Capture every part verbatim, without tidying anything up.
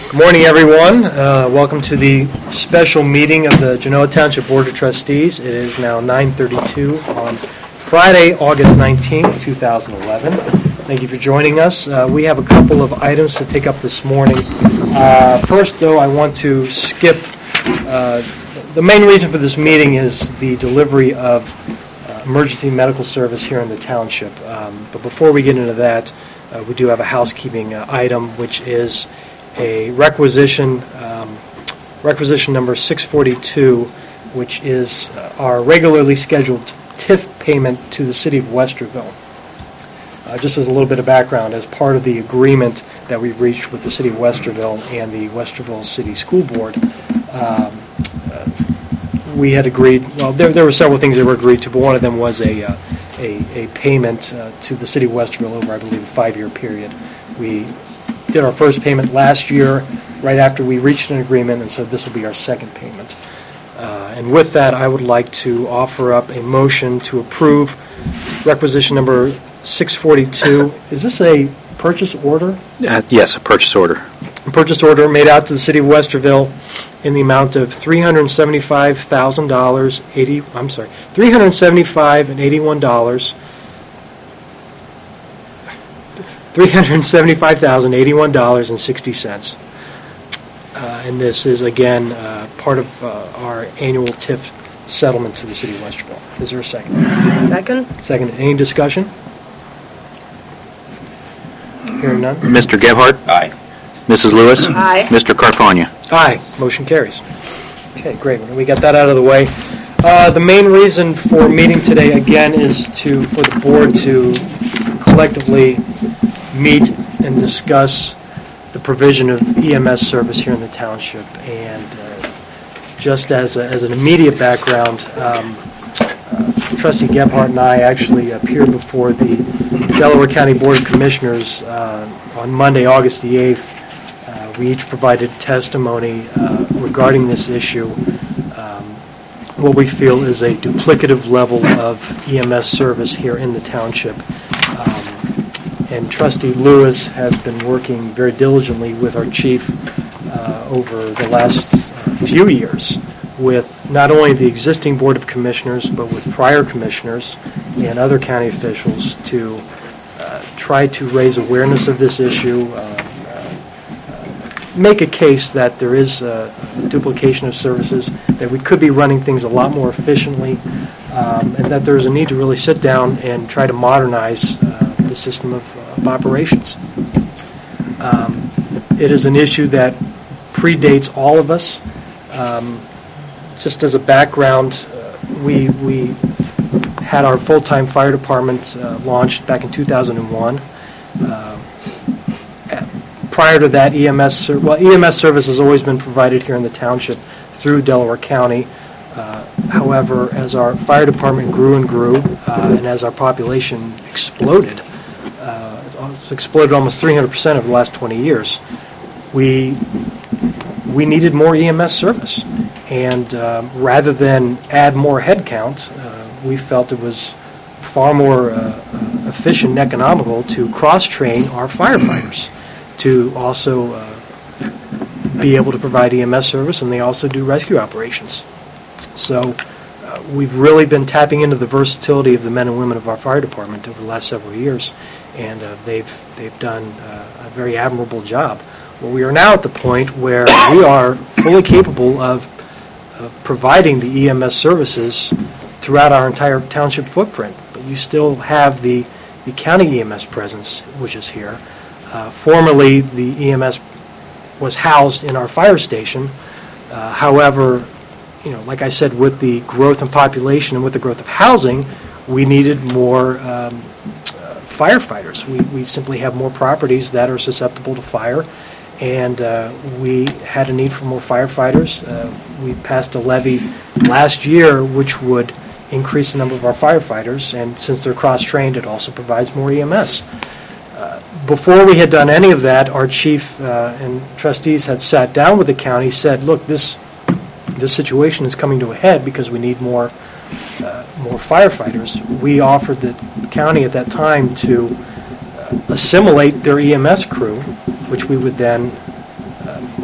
Good morning, everyone. Uh, welcome to the special meeting of the Genoa Township Board of Trustees. It is now nine thirty-two on Friday, August nineteenth, two thousand eleven. Thank you for joining us. Uh, we have a couple of items to take up this morning. Uh, first, though, I want to skip. Uh, the main reason for this meeting is the delivery of uh, emergency medical service here in the township. Um, but before we get into that, uh, we do have a housekeeping uh, item, which is a requisition, um, requisition number six forty-two, which is uh, our regularly scheduled T I F payment to the City of Westerville. Uh, just as a little bit of background, as part of the agreement that we reached with the City of Westerville and the Westerville City School Board, um, uh, we had agreed, well, there, there were several things that were agreed to, but one of them was a, uh, a, a payment uh, to the City of Westerville over, I believe, a five-year period. We did our first payment last year, right after we reached an agreement, and so this will be our second payment. Uh, and with that, I would like to offer up a motion to approve requisition number six forty-two. Is this a purchase order? Uh, yes, a purchase order. A purchase order made out to the City of Westerville in the amount of three hundred seventy-five thousand dollars, eighty. I'm sorry, three hundred seventy-five and eighty-one dollars. three hundred seventy-five thousand eighty-one dollars and sixty cents. Uh, and this is, again, uh, part of uh, our annual T I F settlement to the City of Westerville. Is there a second? Second. Second. Any discussion? Hearing none? Mister Gebhardt? Aye. Missus Lewis? Aye. Mister Carfagna? Aye. Motion carries. Okay, great. We got that out of the way. Uh, the main reason for meeting today, again, is to for the board to collectively meet and discuss the provision of E M S service here in the township. And uh, just as, a, as an immediate background, um, uh, Trustee Gebhardt and I actually appeared before the Delaware County Board of Commissioners uh, on Monday, August the eighth. Uh, we each provided testimony uh, regarding this issue. Um, what we feel is a duplicative level of E M S service here in the township. And Trustee Lewis has been working very diligently with our chief uh, over the last uh, few years with not only the existing Board of Commissioners, but with prior commissioners and other county officials to uh, try to raise awareness of this issue, uh, uh, make a case that there is a duplication of services, that we could be running things a lot more efficiently, um, and that there's a need to really sit down and try to modernize uh, the system of, uh, of operations. Um, it is an issue that predates all of us. Um, just as a background, uh, we we had our full-time fire department uh, launched back in two thousand one. Uh, prior to that, E M S ser- well, E M S service has always been provided here in the township through Delaware County. Uh, however, as our fire department grew and grew, uh, and as our population exploded, uh, it's exploded almost three hundred percent over the last twenty years, we we needed more E M S service. And um, rather than add more headcount, uh, we felt it was far more uh, efficient and economical to cross-train our firefighters to also uh, be able to provide E M S service, and they also do rescue operations. So uh, we've really been tapping into the versatility of the men and women of our fire department over the last several years, and uh, they've they've done uh, a very admirable job. Well, we are now at the point where we are fully capable of, of providing the E M S services throughout our entire township footprint, but you still have the, the county E M S presence, which is here. Uh, formerly, the E M S was housed in our fire station. Uh, however, you know, like I said, with the growth in population and with the growth of housing, we needed more um, uh, firefighters. We, we simply have more properties that are susceptible to fire, and uh, we had a need for more firefighters. Uh, we passed a levy last year which would increase the number of our firefighters, and since they're cross-trained, it also provides more E M S. Uh, before we had done any of that, our chief uh, and trustees had sat down with the county, said, look, this this situation is coming to a head because we need more uh, more firefighters. We offered the county at that time to uh, assimilate their E M S crew, which we would then uh,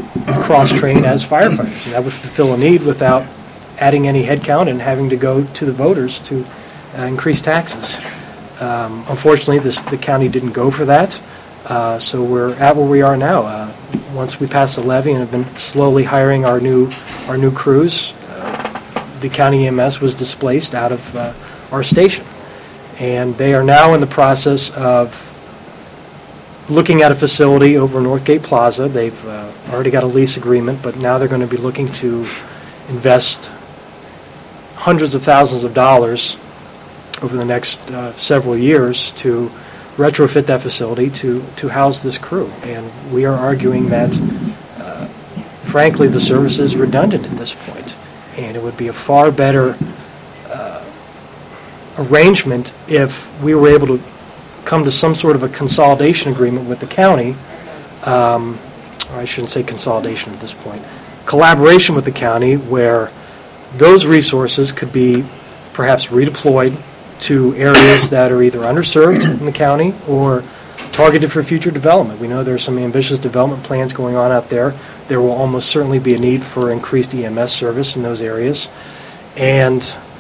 cross-train as firefighters. And that would fulfill a need without adding any headcount and having to go to the voters to uh, increase taxes. Um, unfortunately, this, the county didn't go for that, uh, so we're at where we are now. Uh, once we passed the levy and have been slowly hiring our new our new crews, uh, the county E M S was displaced out of uh, our station, and they are now in the process of looking at a facility over Northgate Plaza. They've uh, already got a lease agreement, but now they're going to be looking to invest hundreds of thousands of dollars over the next uh, several years to retrofit that facility to, to house this crew. And we are arguing that, uh, frankly, the service is redundant at this point, and it would be a far better uh, arrangement if we were able to come to some sort of a consolidation agreement with the county. Um, or I shouldn't say consolidation at this point. Collaboration with the county where those resources could be perhaps redeployed to areas that are either underserved in the county or targeted for future development. We know there are some ambitious development plans going on out there. There will almost certainly be a need for increased E M S service in those areas. And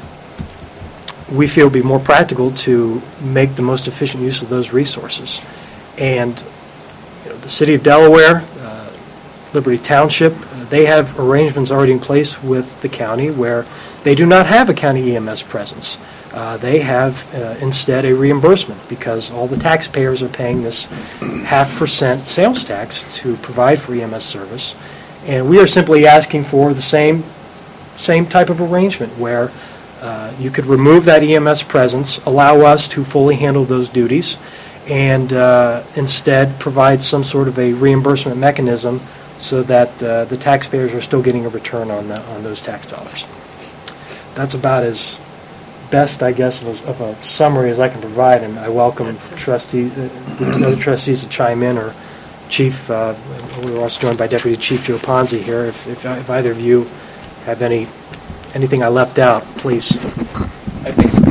we feel it would be more practical to make the most efficient use of those resources. And you know, the City of Delaware, uh, Liberty Township, uh, they have arrangements already in place with the county where they do not have a county E M S presence. Uh, they have uh, instead a reimbursement because all the taxpayers are paying this half percent sales tax to provide for E M S service. And we are simply asking for the same, same type of arrangement where uh, you could remove that E M S presence, allow us to fully handle those duties, and uh, instead provide some sort of a reimbursement mechanism so that uh, the taxpayers are still getting a return on, the, on those tax dollars. That's about as best, I guess, of a, of a summary as I can provide, and I welcome trustee, uh, the other trustees to chime in, or Chief, uh, we're also joined by Deputy Chief Joe Ponzi here. If, if, if either of you have any anything I left out, please. I think so.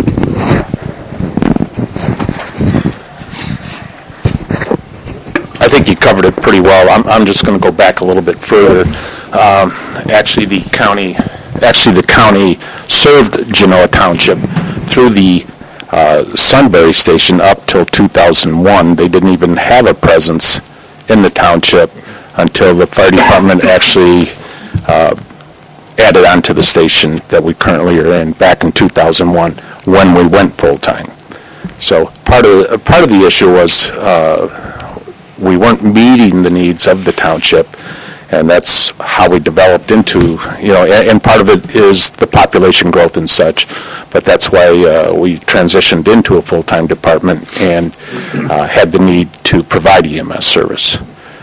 I think you covered it pretty well. I'm, I'm just going to go back a little bit further. Um, actually, the county, actually the county served Genoa Township through the uh, Sunbury station up till two thousand one. They didn't even have a presence in the township until the fire department actually uh, added on to the station that we currently are in back in two thousand one when we went full-time. So part of the, part of the issue was uh, we weren't meeting the needs of the township, and that's how we developed into, you know, and, and part of it is the population growth and such, but that's why uh, we transitioned into a full-time department and uh, had the need to provide E M S service.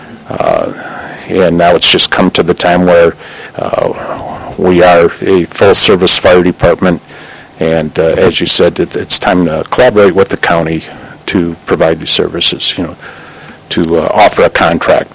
Uh, and now it's just come to the time where uh, we are a full-service fire department, and uh, as you said, it, it's time to collaborate with the county to provide these services, you know, to uh, offer a contract.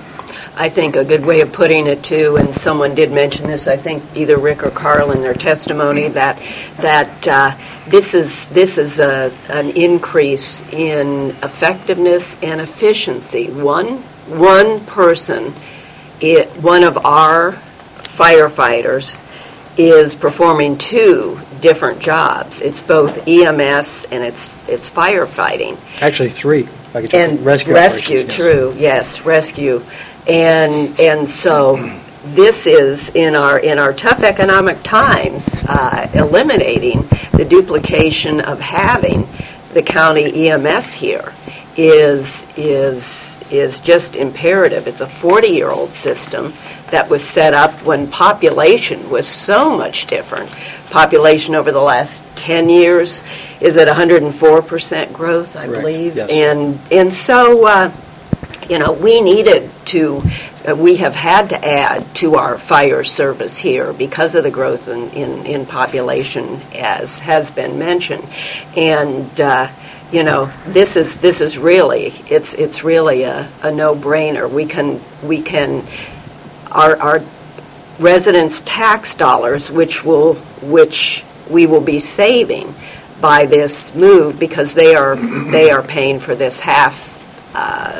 I think a good way of putting it too, and someone did mention this, I think either Rick or Carl in their testimony, that that uh, this is this is a, an increase in effectiveness and efficiency. One one person, it, one of our firefighters, is performing two different jobs. It's both E M S and it's it's firefighting. Actually, three. If I could And rescue. rescue, operations, yes. true, yes, rescue. And and so this is in our in our tough economic times, uh, eliminating the duplication of having the county E M S here is is is just imperative. It's a forty-year-old system that was set up when population was so much different. Population over the last ten years is at one hundred four percent growth, I Correct. believe, Yes. and and so. Uh, You know, we needed to, uh, we have had to add to our fire service here because of the growth in, in, in population, as has been mentioned. And, uh, you know, this is this is really, it's it's really a, a no-brainer. We can, we can, our, our residents' tax dollars, which will, which we will be saving by this move because they are, they are paying for this half uh, Uh,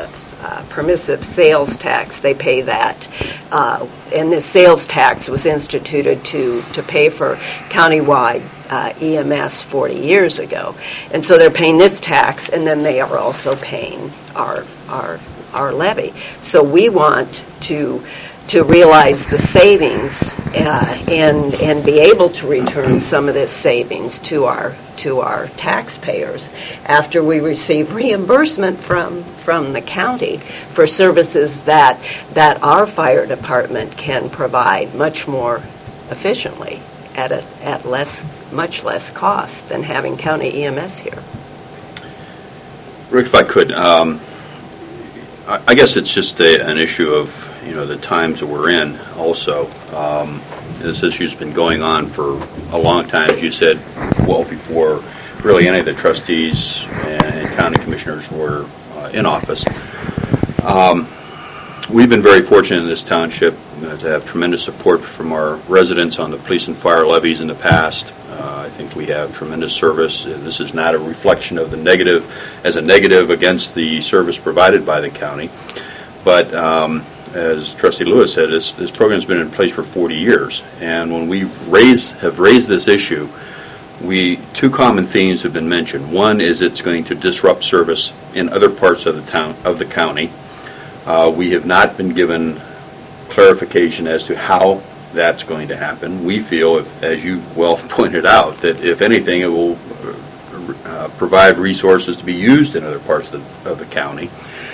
uh, permissive sales tax. They pay that. Uh, and this sales tax was instituted to, to pay for countywide uh, E M S forty years ago. And so they're paying this tax, and then they are also paying our, our, our levy. So we want to to realize the savings uh, and and be able to return some of this savings to our to our taxpayers after we receive reimbursement from from the county for services that that our fire department can provide much more efficiently at a at less much less cost than having county E M S here. Rick, if I could, um, I, I guess it's just a, an issue of you know, the times that we're in also. Um, this issue's been going on for a long time, as you said, well before really any of the trustees and county commissioners were uh, in office. Um, we've been very fortunate in this township uh, to have tremendous support from our residents on the police and fire levies in the past. Uh, I think we have tremendous service. Uh, this is not a reflection of the negative, as a negative against the service provided by the county, but um, as Trustee Lewis said, this, this program's been in place for forty years, and when we raise have raised this issue, we two common themes have been mentioned. One is it's going to disrupt service in other parts of the town of the county. Uh, we have not been given clarification as to how that's going to happen. We feel, if, as you well pointed out, that if anything, it will uh, provide resources to be used in other parts of the, of the county.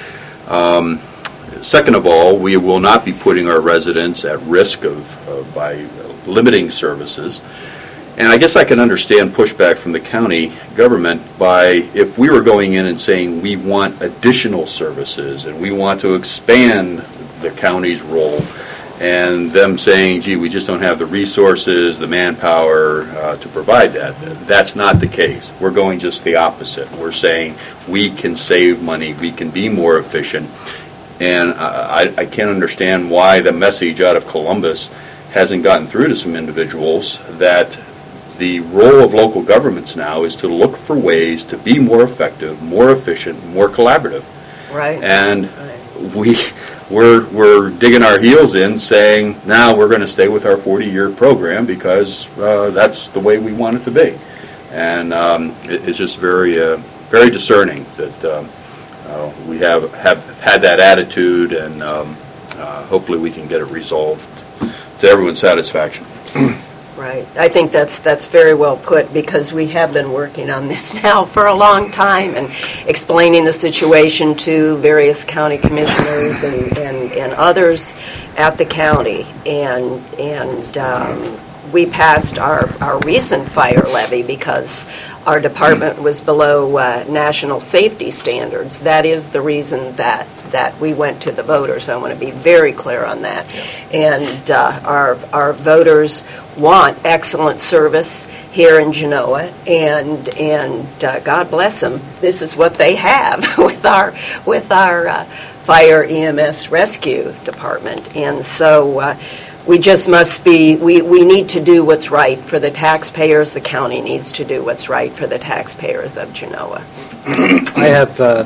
Um, Second of all, we will not be putting our residents at risk of, of by limiting services. And I guess I can understand pushback from the county government by if we were going in and saying we want additional services and we want to expand the county's role, and them saying, gee, we just don't have the resources, the manpower uh, to provide that. That's not the case. We're going just the opposite. We're saying we can save money, we can be more efficient. And I, I can't understand why the message out of Columbus hasn't gotten through to some individuals that the role of local governments now is to look for ways to be more effective, more efficient, more collaborative. Right. And we, we're, we're digging our heels in saying, now we're going to stay with our forty-year program because uh, that's the way we want it to be. And um, it, it's just very, uh, very discerning that um, Uh, we have, have had that attitude, and um, uh, hopefully we can get it resolved to everyone's satisfaction. Right. I think that's that's very well put, because we have been working on this now for a long time and explaining the situation to various county commissioners and, and, and others at the county. And, and um, we passed our, our recent fire levy because our department was below uh, national safety standards. That is the reason that, that we went to the voters. I want to be very clear on that. And uh, our, our voters want excellent service here in Genoa, and and uh, God bless them. This is what they have with our with our uh, fire E M S rescue department. And so uh, we just must be, we, we need to do what's right for the taxpayers. The county needs to do what's right for the taxpayers of Genoa. I have, uh,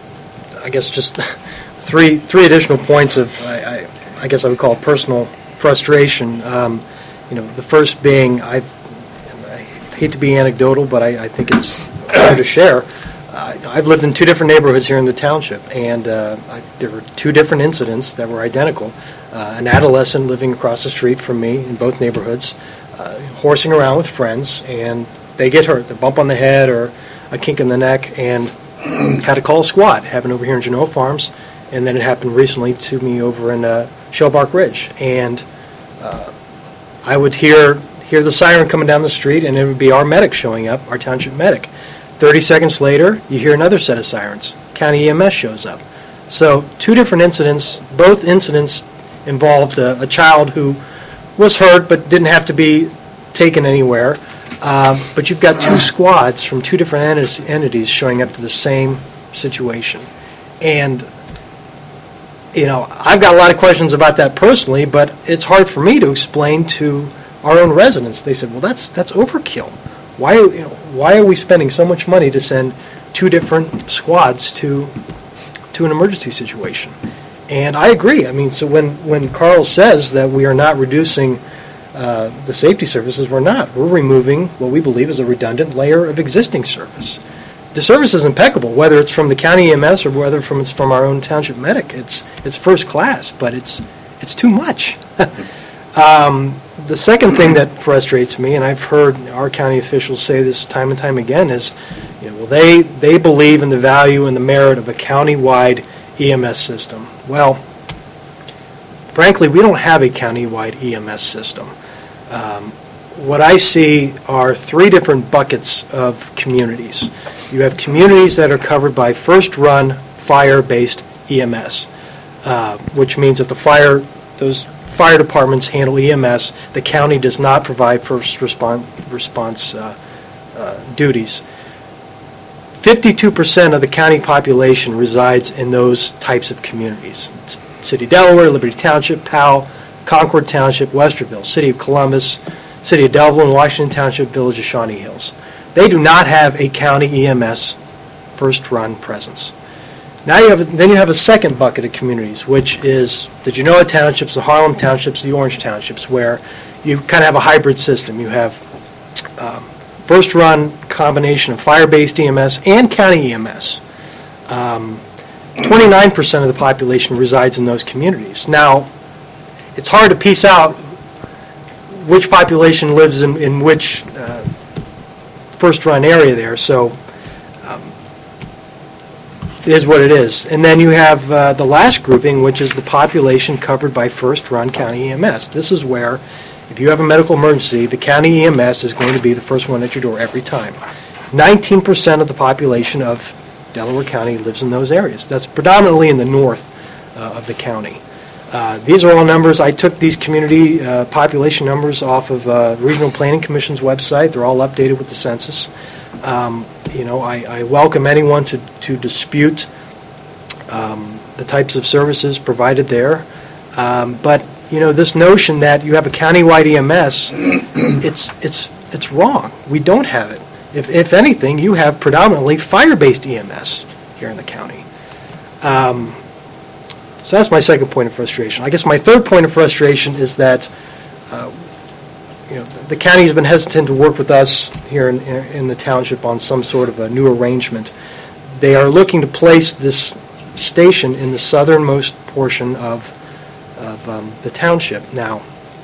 I guess, just three three additional points of, I, I, I guess I would call personal frustration. Um, you know, the first being, I've, I hate to be anecdotal, but I, I think it's fair to share. Uh, I've lived in two different neighborhoods here in the township, and uh, I, there were two different incidents that were identical. Uh, an adolescent living across the street from me in both neighborhoods, uh, horsing around with friends, and they get hurt. A bump on the head or a kink in the neck, and had to call a squad. It happened over here in Genoa Farms, and then it happened recently to me over in uh, Shellbark Ridge. And uh, I would hear hear the siren coming down the street, and it would be our medic showing up, our township medic. thirty seconds later, you hear another set of sirens. County E M S shows up. So two different incidents. Both incidents involved a, a child who was hurt but didn't have to be taken anywhere. Uh, but you've got two squads from two different enti- entities showing up to the same situation. And, you know, I've got a lot of questions about that personally, but it's hard for me to explain to our own residents. They said, well, that's that's overkill. Why, you know, why are we spending so much money to send two different squads to to an emergency situation. And I agree. I mean, so when, when Carl says that we are not reducing uh, the safety services, we're not. We're removing what we believe is a redundant layer of existing service. The service is impeccable, whether it's from the county E M S or whether from it's from our own township medic. It's it's first class, but it's it's too much. um, the second thing that frustrates me, and I've heard our county officials say this time and time again, is you know, well, they they believe in the value and the merit of a county-wide E M S system. Well, frankly, we don't have a county-wide E M S system. Um, what I see are three different buckets of communities. You have communities that are covered by first-run fire-based E M S, uh, which means that the fire, those fire departments handle E M S. The county does not provide first response response uh, uh, duties. fifty-two percent of the county population resides in those types of communities. It's City of Delaware, Liberty Township, Powell, Concord Township, Westerville, City of Columbus, City of Dublin, Washington Township, Village of Shawnee Hills. They do not have a county E M S first-run presence. Now you have, then you have a second bucket of communities, which is the Genoa Townships, the Harlem Townships, the Orange Townships, where you kind of have a hybrid system. You have um, first-run combination of fire-based E M S and county E M S. Um, twenty-nine percent of the population resides in those communities. Now, it's hard to piece out which population lives in, in which uh, first-run area there, so um, it is what it is. And then you have uh, the last grouping, which is the population covered by first-run county E M S. This is where, if you have a medical emergency, the county E M S is going to be the first one at your door every time. nineteen percent of the population of Delaware County lives in those areas. That's predominantly in the north uh, of the county. Uh, these are all numbers. I took these community uh, population numbers off of uh, Regional Planning Commission's website. They're all updated with the census. Um, you know, I, I welcome anyone to, to dispute um, the types of services provided there. Um, but, you know, this notion that you have a countywide E M S, it's it's it's wrong. We don't have it. If, if anything, you have predominantly fire-based E M S here in the county. Um, so that's my second point of frustration. I guess my third point of frustration is that uh, you know, the county has been hesitant to work with us here in, in the township on some sort of a new arrangement. They are looking to place this station in the southernmost portion of, of um, the township. Now,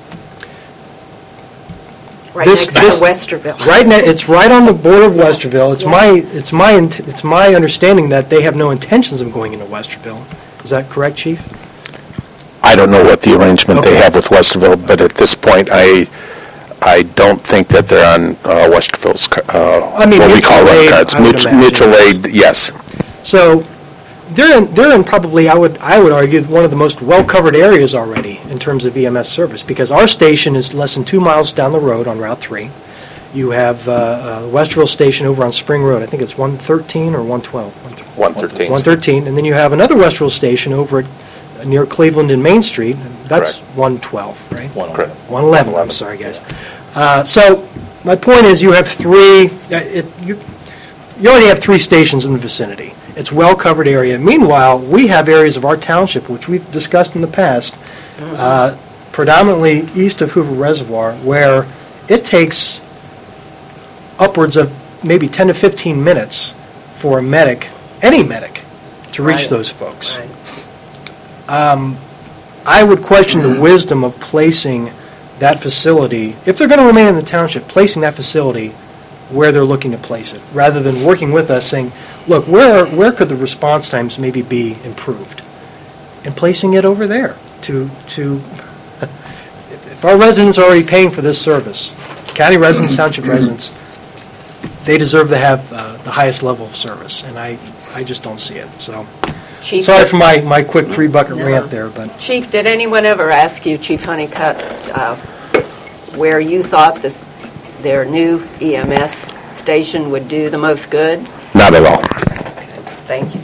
Right This- next this- to Westerville. right now, it's right on the border of Westerville. It's Yeah. my, it's my, int- it's my understanding that they have no intentions of going into Westerville. Is that correct, Chief? I don't know what the arrangement they Okay. have with Westerville, but at this point, I, I don't think that they're on uh, Westerville's, ca- uh, I mean, what we call mutual red aid, cards. I would Mutual- imagine. Mutual aid, yes. So they're in, they're in probably, I would, I would argue, one of the most well-covered areas already in terms of E M S service, because our station is less than two miles down the road on Route three. You have uh, uh, Westerville Station over on Spring Road. I think it's one thirteen or one twelve? one thirteen. one thirteen, and then you have another Westerville Station over at, near Cleveland and Main Street. That's Correct. one twelve, right? Correct. one eleven, I'm sorry, guys. Uh, So my point is, you have three, uh, it- you you already have three stations in the vicinity. It's a well-covered area. Meanwhile, we have areas of our township, which we've discussed in the past, uh, predominantly east of Hoover Reservoir, where it takes upwards of maybe ten to fifteen minutes for a medic, any medic, to reach Right. those folks. Right. Um, I would question the wisdom of placing that facility, if they're going to remain in the township, placing that facility where they're looking to place it, rather than working with us saying, look, where where could the response times maybe be improved? And placing it over there to, to if our residents are already paying for this service, county residents, township residents, they deserve to have uh, the highest level of service, and I, I just don't see it. So, Chief, sorry for my, my quick three-bucket No. rant there, but Chief, did anyone ever ask you, Chief Honeycutt, uh, where you thought this, their new E M S station would do the most good? Not at all. Thank you.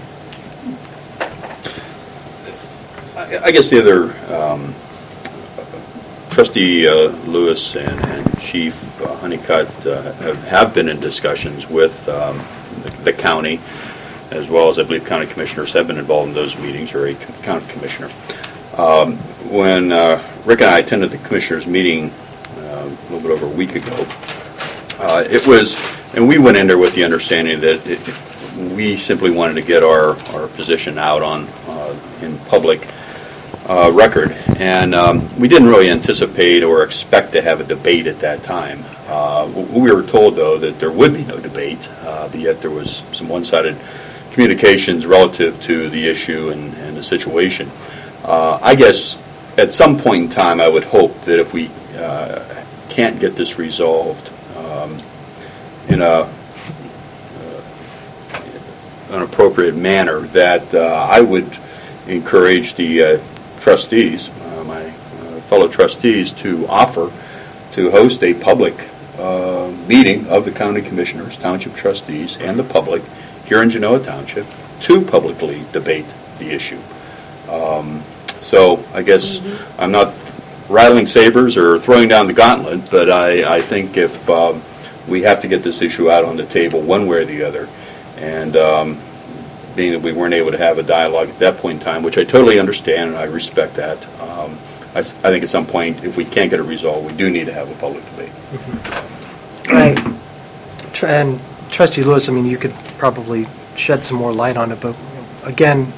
I I guess the other, um, trustee uh, Lewis and and Chief uh, Honeycutt uh, have have been in discussions with um, the the county as well as I believe county commissioners have been involved in those meetings, or a county commissioner. Um, when uh, Rick and I attended the commissioners' meeting uh, a little bit over a week ago, uh, it was, and we went in there with the understanding that it, we simply wanted to get our, our position out on uh, in public uh, record, and um, we didn't really anticipate or expect to have a debate at that time. Uh, we were told, though, that there would be no debate, uh, but yet there was some one-sided communications relative to the issue and, and the situation. Uh, I guess at some point in time, I would hope that if we uh, can't get this resolved um, in a uh, an appropriate manner, that uh, I would encourage the uh, trustees, uh, my uh, fellow trustees, to offer to host a public uh, meeting of the county commissioners, township trustees, and the public here in Genoa Township to publicly debate the issue. Um, so I guess mm-hmm. I'm not rattling sabers or throwing down the gauntlet, but I, I think if um, we have to get this issue out on the table one way or the other, and um, being that we weren't able to have a dialogue at that point in time, which I totally understand and I respect that, um, I, I think at some point, if we can't get it resolved, we do need to have a public debate. Mm-hmm. Right. And Trustee Lewis, I mean, you could probably shed some more light on it, but again,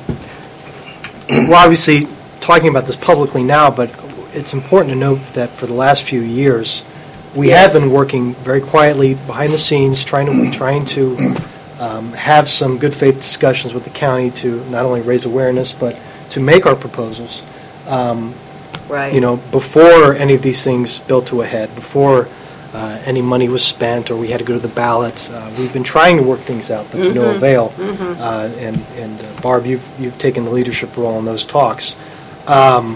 we're obviously talking about this publicly now, but it's important to note that for the last few years, we yes. have been working very quietly behind the scenes, trying to trying to um, have some good faith discussions with the county to not only raise awareness, but to make our proposals. Um, right. You know, before any of these things built to a head, before uh, any money was spent or we had to go to the ballot, uh, we've been trying to work things out, but mm-hmm. to no avail. Mm-hmm. Uh, and and uh, Barb, you've you've taken the leadership role in those talks. Um,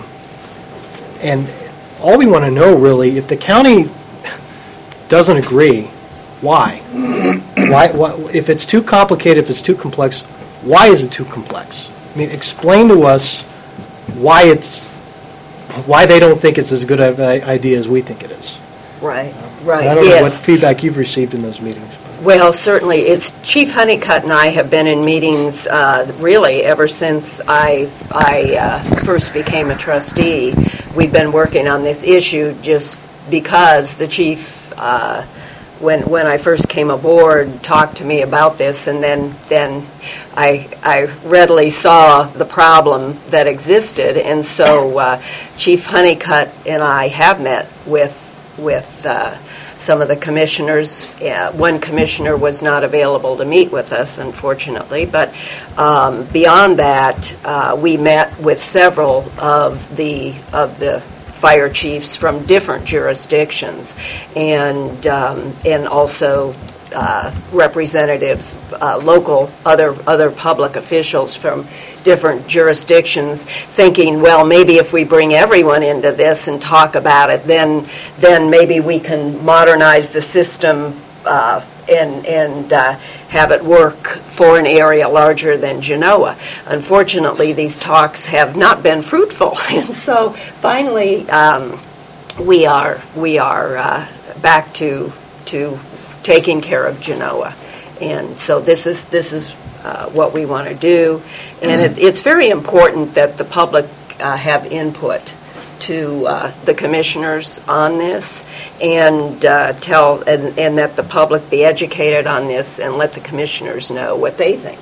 and all we want to know, really, if the county doesn't agree, why? why? Why? If it's too complicated, if it's too complex, why is it too complex? I mean, explain to us why it's why they don't think it's as good an idea as we think it is. Right, right. And I don't yes. know what feedback you've received in those meetings. Well, certainly. It's Chief Honeycutt and I have been in meetings uh, really ever since I I uh, first became a trustee. We've been working on this issue just because the chief, uh, when when I first came aboard, talked to me about this, and then then I I readily saw the problem that existed, and so uh, Chief Honeycutt and I have met with with. Uh, Some of the commissioners, uh, one commissioner was not available to meet with us, unfortunately, but um, beyond that, uh, we met with several of the of the fire chiefs from different jurisdictions, and um, and also uh, representatives, uh, local other other public officials from different jurisdictions, thinking, well, maybe if we bring everyone into this and talk about it, then then maybe we can modernize the system uh, and and uh, have it work for an area larger than Genoa. Unfortunately, these talks have not been fruitful, and so finally um, we are we are uh, back to to taking care of Genoa, and so this is this is. Uh, what we want to do, and it, it's very important that the public uh, have input to uh, the commissioners on this, and uh, tell and, and that the public be educated on this, and let the commissioners know what they think.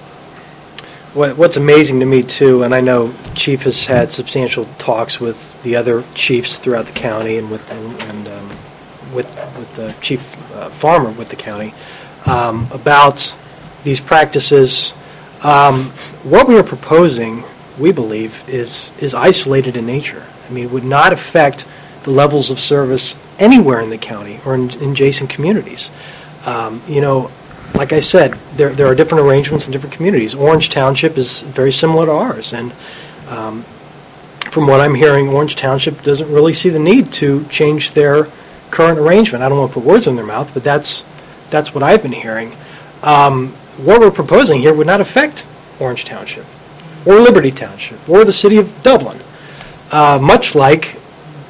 What, what's amazing to me too, and I know Chief has had substantial talks with the other chiefs throughout the county, and with and, and um, with with the chief uh, farmer with the county um, about these practices. Um, what we are proposing, we believe, is is isolated in nature. I mean, it would not affect the levels of service anywhere in the county or in, in adjacent communities. Um, you know, like I said, there there are different arrangements in different communities. Orange Township is very similar to ours, and um, from what I'm hearing, Orange Township doesn't really see the need to change their current arrangement. I don't want to put words in their mouth, but that's that's what I've been hearing. Um, What we're proposing here would not affect Orange Township or Liberty Township or the city of Dublin, uh, much like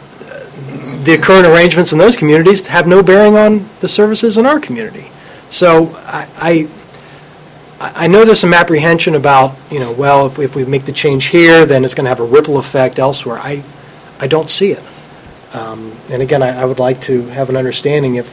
the current arrangements in those communities have no bearing on the services in our community. So I, I I I know there's some apprehension about, you know, well, if we, if we make the change here, then it's going to have a ripple effect elsewhere. I, I don't see it. Um, and again, I, I would like to have an understanding if,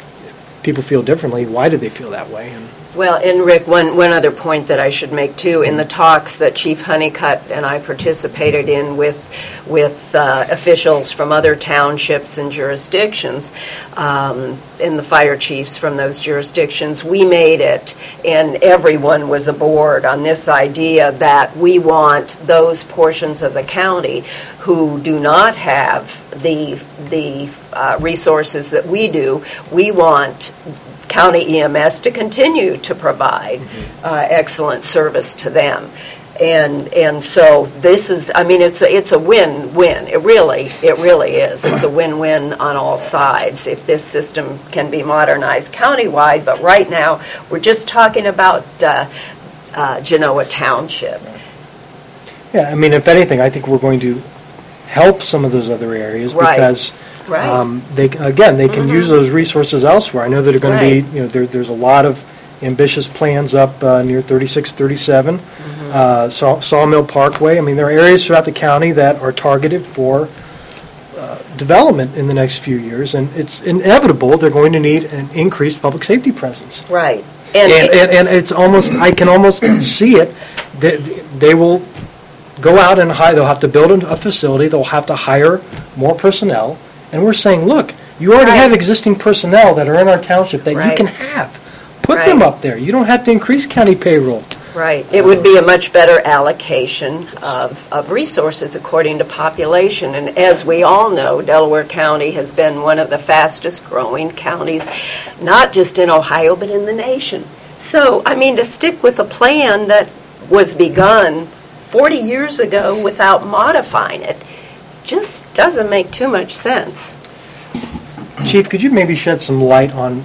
if people feel differently, why do they feel that way? And Well, and Rick, one, one other point that I should make too, in the talks that Chief Honeycutt and I participated in with, with uh, officials from other townships and jurisdictions, um, and the fire chiefs from those jurisdictions, we made it, and everyone was aboard on this idea that we want those portions of the county who do not have the, the uh, resources that we do. We want county E M S to continue to provide uh, excellent service to them. And and so this is, I mean, it's a, it's a win-win. It really, it really is. It's a win-win on all sides if this system can be modernized countywide. But right now, we're just talking about uh, uh, Genoa Township. yeah, I mean, if anything, I think we're going to help some of those other areas Right. because Right. um, they, again, they can use those resources elsewhere. I know that are going to Right. be, you know, there, there's a lot of ambitious plans up uh, near thirty-six, thirty-seven, uh, Saw- Sawmill Parkway. I mean, there are areas throughout the county that are targeted for uh, development in the next few years, and it's inevitable they're going to need an increased public safety presence. Right. And, and, and it's almost, I can almost see it, they, they will go out and hire, they'll have to build a facility, they'll have to hire more personnel, and we're saying, look, you already Right. have existing personnel that are in our township that you Right. can have. Put them Right. up there. You don't have to increase county payroll. Right. It would be a much better allocation of, of resources according to population. And as we all know, Delaware County has been one of the fastest growing counties, not just in Ohio, but in the nation. So, I mean, to stick with a plan that was begun forty years ago without modifying it just doesn't make too much sense. Chief, could you maybe shed some light on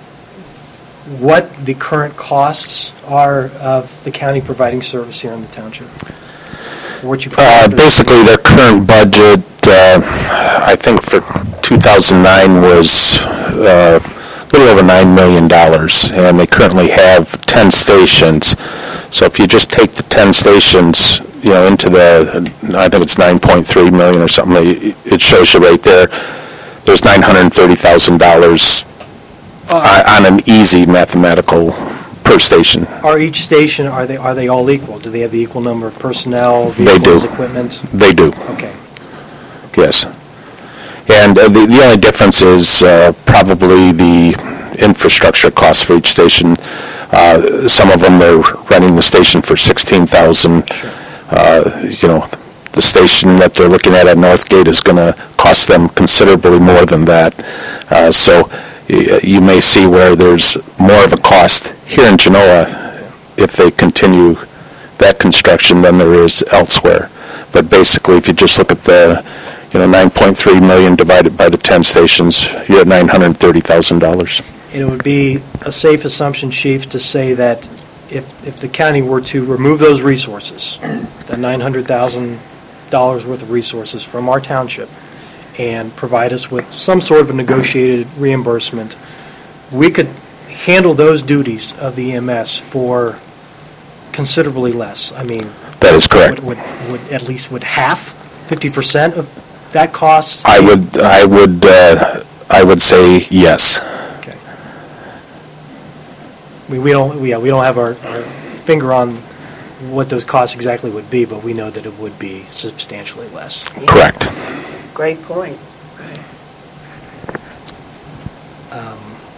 what the current costs are of the county providing service here in the township? What you Uh, basically, their current budget, uh, I think for two thousand nine was uh, a little over nine million dollars, and they currently have ten stations. So if you just take the ten stations, you know, into the, I think it's nine point three million or something, it it shows you right there, there's nine hundred thirty thousand dollars on an easy mathematical per station. Are each station, are they, are they all equal? Do they have the equal number of personnel, They do. vehicles, equipment? They do. Okay. Yes. And uh, the, the only difference is uh, probably the infrastructure costs for each station. Uh, some of them, they're renting the station for sixteen thousand dollars. Uh, you know, the station that they're looking at at Northgate is going to cost them considerably more than that. Uh, so y- you may see where there's more of a cost here in Genoa if they continue that construction than there is elsewhere. But basically, if you just look at the, you know, nine point three million divided by the ten stations, you're at nine hundred thirty thousand dollars. It would be a safe assumption, Chief, to say that if, if the county were to remove those resources, the nine hundred thousand dollars worth of resources from our township, and provide us with some sort of a negotiated reimbursement, we could handle those duties of the E M S for considerably less. I mean, That is correct. would, would, would at least would half, fifty percent of that cost? I would, I would, uh, I would say yes. Okay. We, we don't, we- yeah, we don't have our, our finger on what those costs exactly would be, but we know that it would be substantially less. Correct. Great point. Um,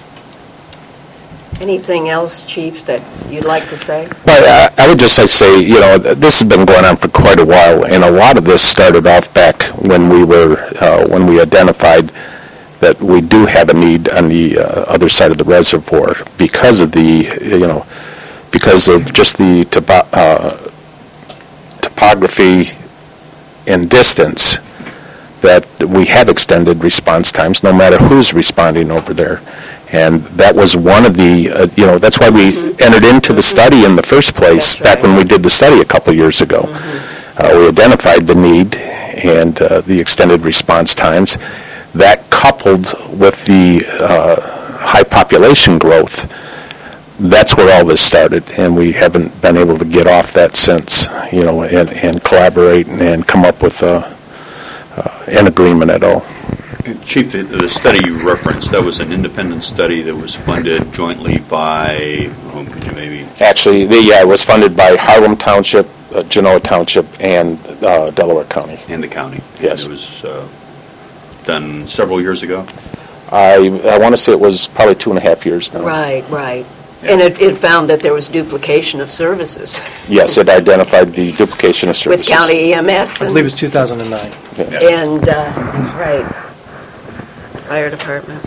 Anything else, Chief, that you'd like to say? Well, I I would just like to say, you know, th- this has been going on for quite a while, and a lot of this started off back when we were, uh, when we identified that we do have a need on the uh, other side of the reservoir because of the, you know, because of just the topo- uh, topography and distance, that we have extended response times, no matter who's responding over there. And that was one of the, uh, you know, that's why we entered into the study in the first place, That's back when we did the study a couple years ago. Uh, We identified the need and uh, the extended response times. That coupled with the uh, high population growth that's where all this started, and we haven't been able to get off that since, you know, and, and collaborate and come up with a, uh, an agreement at all. Chief, the, the study you referenced, that was an independent study that was funded jointly by, oh, could you maybe? Actually, the, yeah, it was funded by Harlem Township, uh, Genoa Township, and uh, Delaware County. And the county? Yes. And it was uh, done several years ago? I, I want to say it was probably two and a half years now. Right, right. And it, it found that there was duplication of services Yes, it identified the duplication of services. with county E M S. I and- believe it was two thousand nine. And, uh, right, fire department.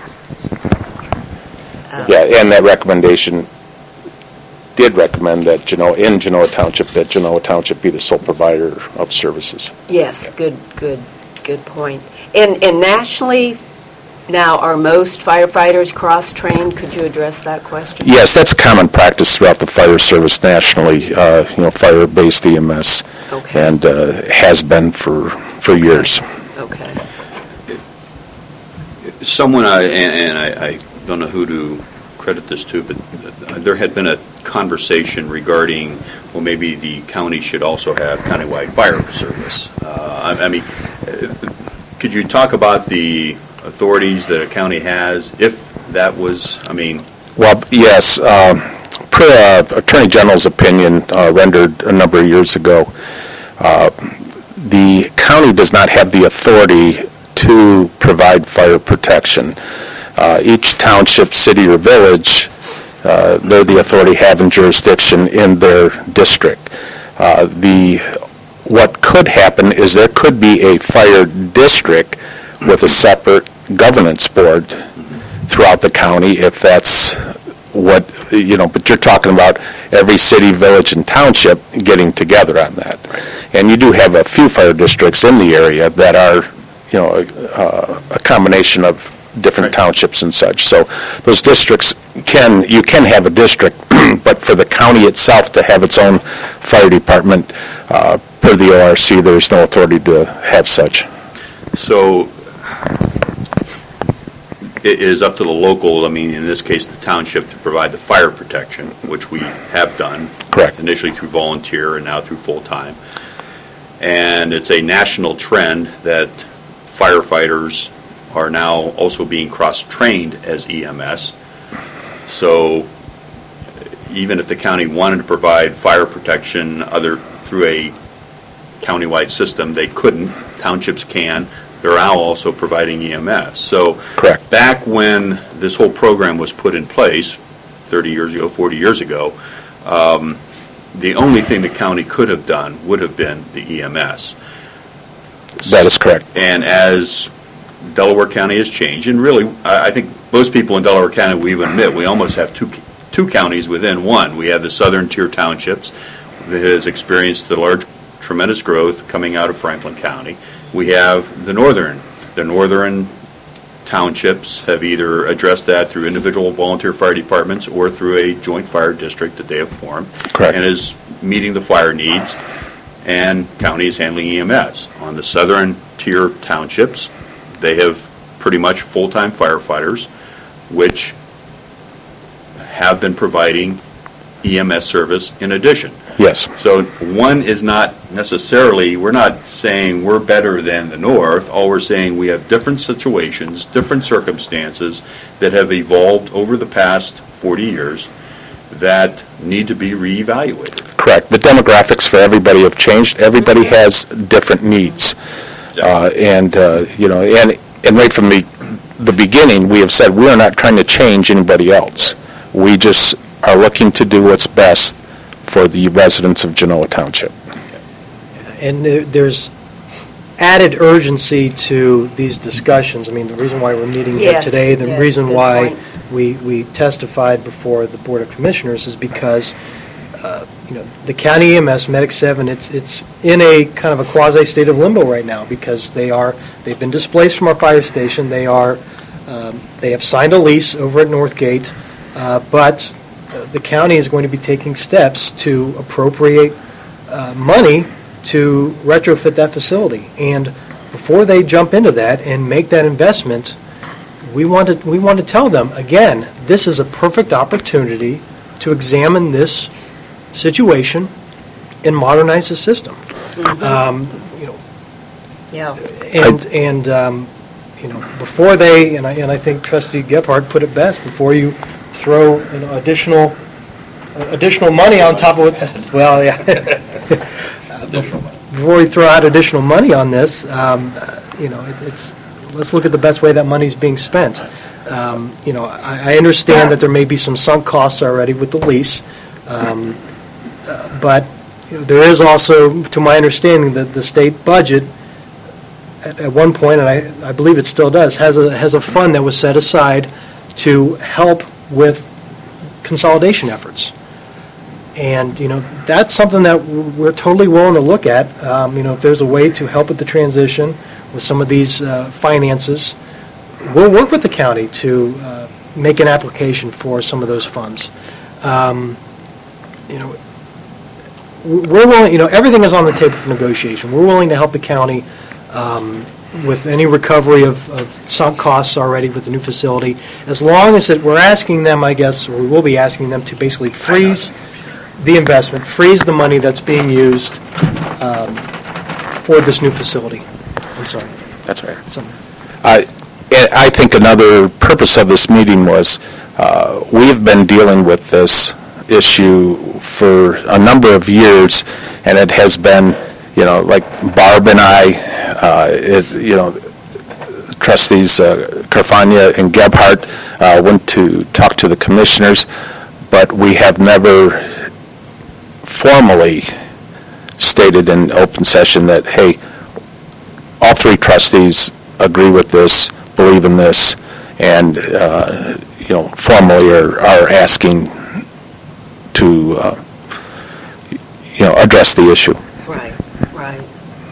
Uh, Yeah, and that recommendation did recommend that Genoa, in Genoa Township, that Genoa Township be the sole provider of services. Yes, good, good, good point. And, and nationally, now, are most firefighters cross-trained? Could you address that question? Yes, that's common practice throughout the fire service nationally, uh, you know, fire-based E M S, Okay, and uh, has been for, for years. okay. Someone, I- and and I I don't know who to credit this to, but there had been a conversation regarding, well, maybe the county should also have countywide fire service. Uh, I I mean, uh, could you talk about the authorities that a county has, if that was, I mean... Well, yes, um, per uh, Attorney General's opinion uh, rendered a number of years ago, uh, the county does not have the authority to provide fire protection. Uh, Each township, city, or village, uh, they're the authority having jurisdiction in their district. Uh, The, what could happen is there could be a fire district with a separate governance board throughout the county, if that's what, you know, but you're talking about every city, village, and township getting together on that. And you do have a few fire districts in the area that are, you know, uh, a combination of different townships and such. So those districts can, you can have a district, but for the county itself to have its own fire department, uh, per the O R C, there's no authority to have such. So it is up to the local, I mean, in this case, the township, to provide the fire protection, which we have done. Correct. Initially through volunteer and now through full-time. And it's a national trend that firefighters are now also being cross-trained as E M S. So even if the county wanted to provide fire protection other through a countywide system, they couldn't. Townships can. They're now also providing E M S. So Correct. back when this whole program was put in place, thirty years ago, forty years ago, um, the only thing the county could have done would have been the E M S. That is correct. And as Delaware County has changed, and really, I I think most people in Delaware County will even admit, we almost have two two counties within one. We have the southern tier townships that has experienced the large, tremendous growth coming out of Franklin County. We have the northern. The northern townships have either addressed that through individual volunteer fire departments or through a joint fire district that they have formed. Correct. And is meeting the fire needs, and county is handling E M S. On the southern tier townships, they have pretty much full-time firefighters, which have been providing E M S service in addition. Yes. So one is not necessarily, we're not saying we're better than the north. All we're saying, we have different situations, different circumstances that have evolved over the past forty years that need to be reevaluated. Correct. The demographics for everybody have changed. Everybody has different needs. Uh, And, uh, you know, and and right from the the beginning, we have said we are not trying to change anybody else. We just are looking to do what's best for the residents of Genoa Township. And there- there's added urgency to these discussions. I mean, the reason why we're meeting here Yes, today, the yes, reason good why point. we we testified before the Board of Commissioners is because, uh, you know, the county E M S, Medic seven, it's it's in a kind of a quasi-state of limbo right now because they are, they've been displaced from our fire station. They are, um, they have signed a lease over at Northgate, uh, but uh, the county is going to be taking steps to appropriate uh, money to retrofit that facility. And before they jump into that and make that investment, we want to, we want to tell them, again, this is a perfect opportunity to examine this situation and modernize the system. Um, you know, Yeah. And, and um, you know, before they, and I, and I think Trustee Gephardt put it best, before you throw you know, additional, additional money on top of it, well, yeah. Before you throw out additional money on this, um, you know, it, it's, let's look at the best way that money's being spent. Um, you know, I, I understand that there may be some sunk costs already with the lease, um, uh, but you know, there is also, to my understanding, that the state budget at, at one point, and I, I believe it still does, has a has a fund that was set aside to help with consolidation efforts. And, you know, that's something that we're totally willing to look at. Um, you know, if there's a way to help with the transition with some of these uh, finances, we'll work with the county to uh, make an application for some of those funds. Um, you know, we're willing, you know, everything is on the table for negotiation. We're willing to help the county um, with any recovery of, of sunk costs already with the new facility, as long as it, we're asking them, I guess, or we will be asking them to basically freeze the investment, freeze the money that's being used um, for this new facility. I'm sorry. That's right. Something. I I think another purpose of this meeting was uh, we have been dealing with this issue for a number of years, and it has been, you know, like Barb and I, uh, it, you know, trustees uh, Carfagna and Gebhardt uh, went to talk to the commissioners, but we have never formally stated in open session that, hey, all three trustees agree with this, believe in this, and, uh, you know, formally are, are asking to, uh, you know, address the issue. Right, right.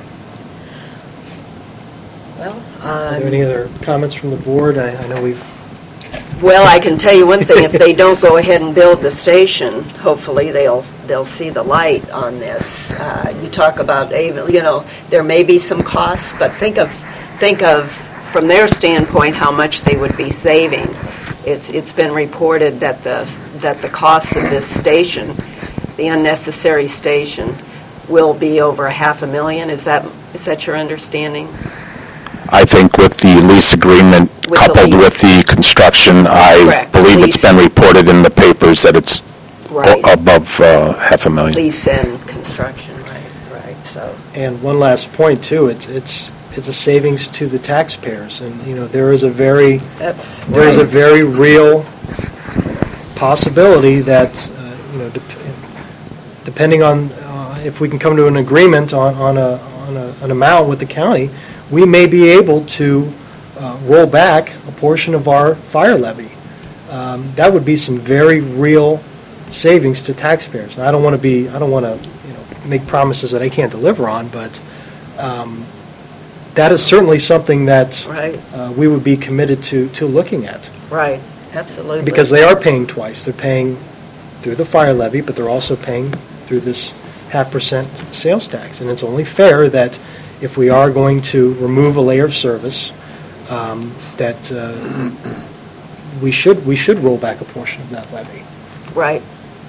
Well, Are there um, any other comments from the board? I, I know we've, well, I can tell you one thing, if they don't go ahead and build the station, hopefully they'll, they'll see the light on this. Uh, You talk about, you know, there may be some costs, but think of, think of, from their standpoint, how much they would be saving. It's, it's been reported that the, that the cost of this station, the unnecessary station, will be over a half a million. Is that, is that your understanding? I think with the lease agreement With the coupled lease. with the construction, I Correct. believe it's Lease. been reported in the papers that it's Right. o- above uh, half a million. Lease and construction, right, right, so, and one last point too, it's, it's, it's a savings to the taxpayers. And, you know, there is a very, that's there is a right. very real possibility that, uh, you know, dep- depending on uh, if we can come to an agreement on, on a, on a, an amount with the county, we may be able to uh, roll back a portion of our fire levy. Um, That would be some very real savings to taxpayers. And I don't want to be, I don't want to, you know, make promises that I can't deliver on, but um, that is certainly something that Right, uh, we would be committed to, to looking at. right, absolutely. Because they are paying twice. They're paying through the fire levy, but they're also paying through this half percent sales tax. And it's only fair that if we are going to remove a layer of service, um, that uh, we should, we should roll back a portion of that levy. Right.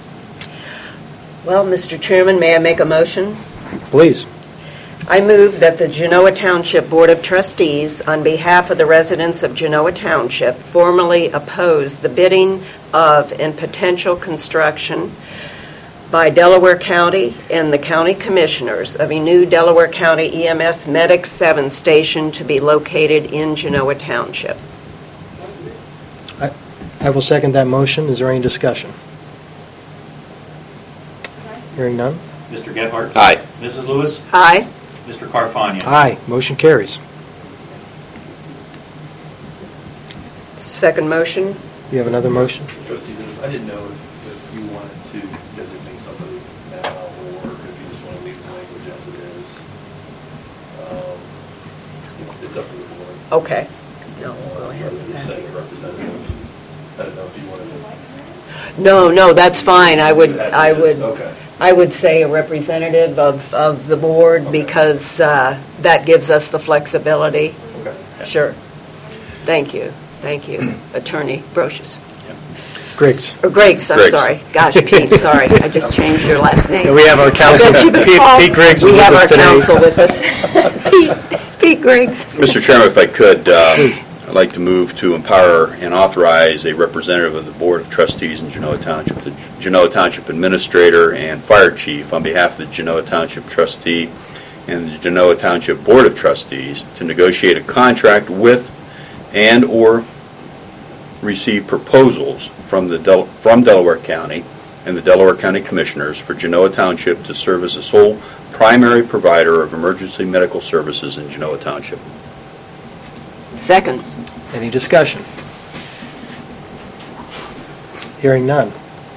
Well, Mister Chairman, may I make a motion? Please. I move that the Genoa Township Board of Trustees, on behalf of the residents of Genoa Township, formally oppose the bidding of and potential construction by Delaware County and the County Commissioners of a new Delaware County E M S Medic seven station to be located in Genoa Township. I, I will second that motion. Is there any discussion? Hearing none? Mister Gebhardt? Aye. Missus Lewis? Aye. Mister Carfagna? Aye. Motion carries. Second motion? You have another motion? Trustee Lewis, I didn't know if, if you wanted to designate somebody now, or if you just want to leave the language as it is. Um, It's, it's up to the board. Okay. No, we'll go ahead Rather with than that. saying representative, I don't know if you wanted to. No, no, that's fine. I would, As it I is, would, Okay. I would say a representative of, of the board Okay. because uh, that gives us the flexibility. Okay. Sure. Thank you. Thank you, Attorney Brochus. Griggs. Or Griggs, I'm Griggs. sorry. Gosh, Pete, sorry, I just changed your last name. Yeah, we have our I counsel, bet you Pete could call- Pete Griggs is We with have us our today. counsel with us. Pete, Pete Griggs. Mister Chairman, if I could, um, I'd like to move to empower and authorize a representative of the Board of Trustees in Genoa Township, the Genoa Township Administrator and Fire Chief, on behalf of the Genoa Township Trustee and the Genoa Township Board of Trustees, to negotiate a contract with and/or receive proposals from the Del- from Delaware County and the Delaware County Commissioners for Genoa Township to serve as the sole primary provider of emergency medical services in Genoa Township. Second. Any discussion? Hearing none.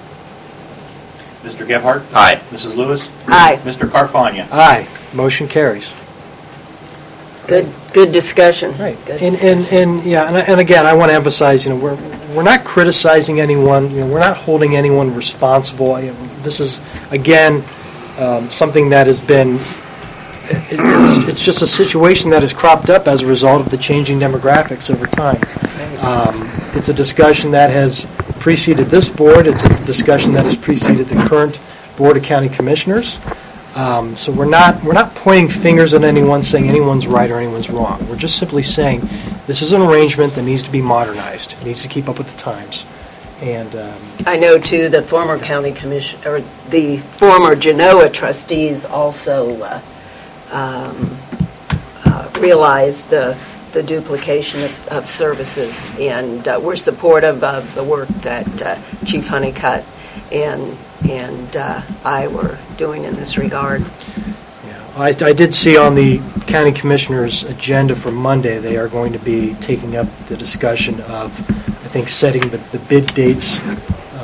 Mister Gebhardt? Aye. Missus Lewis? Aye. Mister Carfagna? Aye. Motion carries. Good, good discussion. Right. Good And, discussion. and, and, yeah, and, and again, I want to emphasize, you know, we're, we're not criticizing anyone, you know, we're not holding anyone responsible. You know, this is, again, um, something that has been, it, it's, it's just a situation that has cropped up as a result of the changing demographics over time. Um, it's a discussion that has preceded this board, it's a discussion that has preceded the current Board of County Commissioners. Um, so we're not we're not pointing fingers at anyone, saying anyone's right or anyone's wrong. We're just simply saying this is an arrangement that needs to be modernized. It needs to keep up with the times. And um, I know, too, the former county commission, or the former Genoa trustees also uh, um, uh, realized the the duplication of, of services, and uh, we're supportive of the work that uh, Chief Honeycutt and and uh, I were doing in this regard. yeah, I, I did see on the County Commissioners' agenda for Monday, they are going to be taking up the discussion of, I think, setting the, the bid dates um,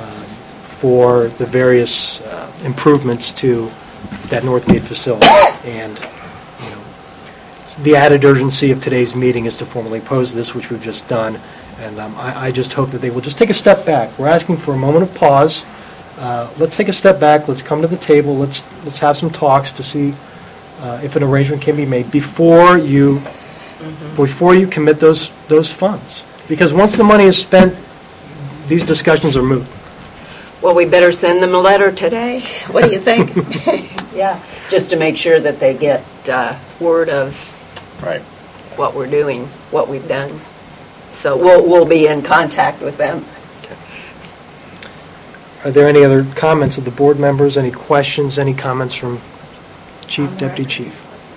for the various uh, improvements to that Northgate facility. And you know, it's the added urgency of today's meeting is to formally pose this, which we've just done. And um, I, I just hope that they will just take a step back. We're asking for a moment of pause. Uh, let's take a step back, let's come to the table, let's let's have some talks to see uh, if an arrangement can be made before you before you commit those those funds. Because once the money is spent, these discussions are moot. Well, we better send them a letter today. What do you think? Yeah, just to make sure that they get uh, word of Right. what we're doing, what we've done. So we'll we'll be in contact with them. Are there any other comments of the board members, any questions, any comments from Chief, Deputy Chief?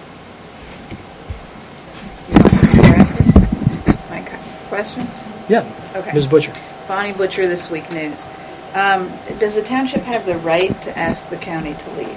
My co- questions? Yeah, Okay. Miz Butcher. Bonnie Butcher, This Week News. Um, Does the township have the right to ask the county to leave?